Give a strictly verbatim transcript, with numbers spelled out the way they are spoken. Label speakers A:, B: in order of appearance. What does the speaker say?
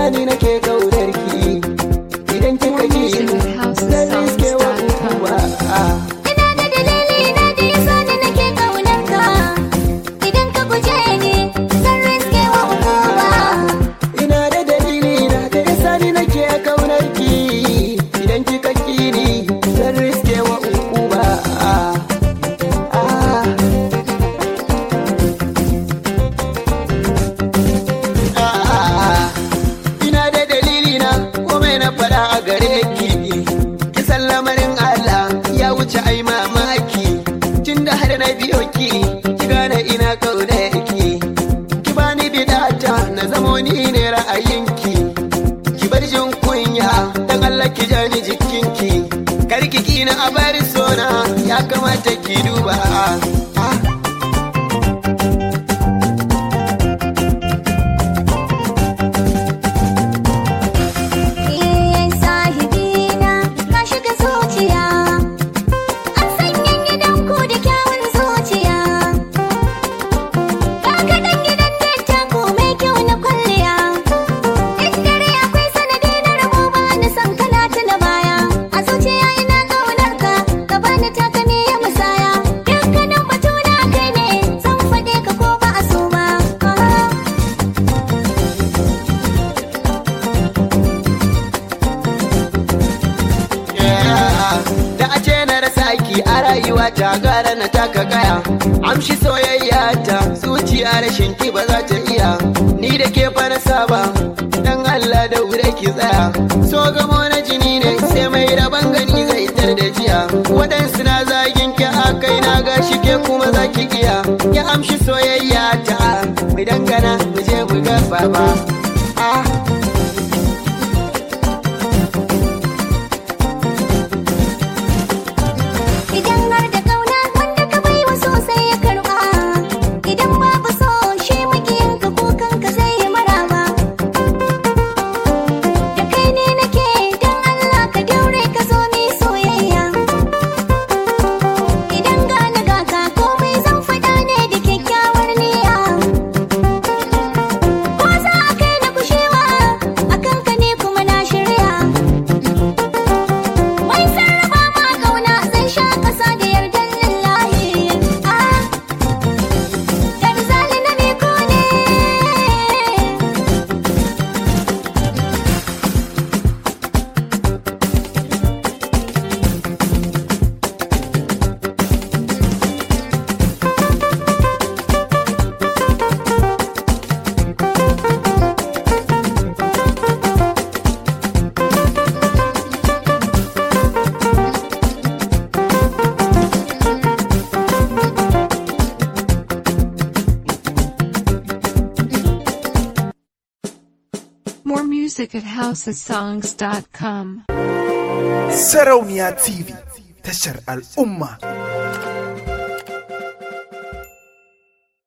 A: sani nake kaudarki idan kika ji zan riske wa uwa.
B: Ina da dalili na da yasa ni nake kaunarka idan ka guje ni zan riske wa uwa.
A: Ina da dalili na da yasa ni nake kaunarki idan kika ki ni zan riske wa uwa. Ina da dalili na komai na fada a gare ki ki san lamarin Allah ya wuce ai mamaki tunda har na biyo ki ki gane ina kaunarki ki bani bidata na zamo ni ne ra'ayinki ki bar jin kunya dan Allah ki jani jikinki kar ki kina a bari sona ya kamata ki duba. Ta gara na taka gaya amshi soyayya ta zuciya rashin ki ba za ta iya ni da ke fara saba dan Allah da wure ki tsaya so gamo na jini ne sai mai raban gani zai tar da jiya waɗansu na zagin ki a kai na gashi ke kuma za ki iya ya amshi soyayya ta mu dangana mu je mu ga baba. ah
C: More music at housesongs dot com.
D: Sarauniya T V, tashar al'umma.